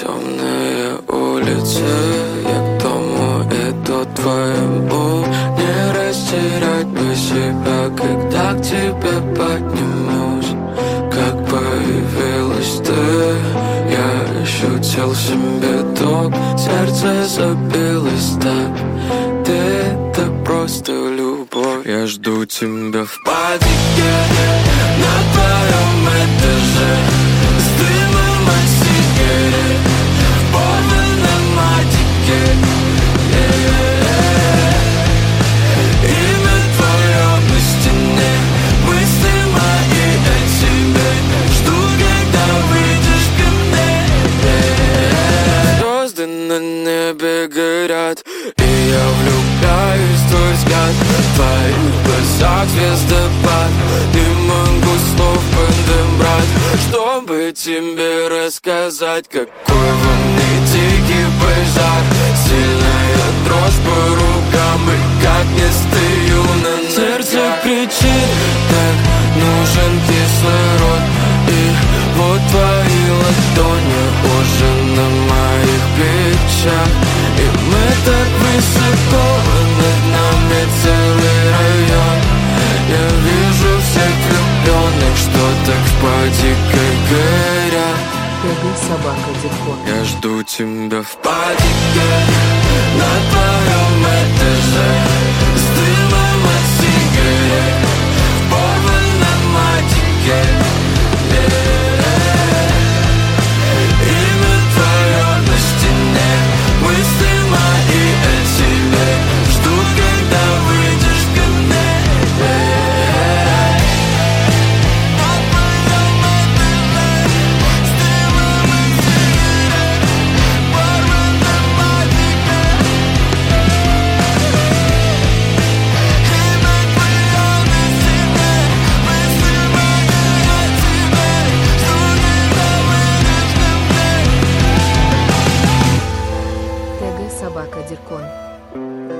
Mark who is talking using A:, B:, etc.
A: Темные улицы, я к дому иду твоему. Не растерять бы себя, когда к тебе поднимусь. Как появилась ты, я ощутил в себе ток. Сердце забилось так, ты просто любовь. Я жду тебя в падике на твоем этаже, с дымом от сигарет в порванном матике. Имя твое на стене, мысли мои о тебе. Жду, когда выйдешь ко мне. Звезды на небе горят, и я влюбляюсь в твой взгляд. В твоих глазах звездопад, не могу слов подобрать, чтобы тебе рассказать, какой во мне дикий пожар. Сильная дрожь по рукам, и как не стою на ногах. Сердце кричит, так нужен кислород. И вот твои ладони уже на моих плечах. И мы так высоко, над нами целый район. Я вижу всех влюбленных, что так в падике горят.
B: @собака_диркон.
A: Я жду тебя в падике на твоем этаже, с дымом от сигарет в порванном матике. Имя твое на стене, мысли мои о тебе. Жду, когда выйдешь ко мне.
B: @собака_диркон.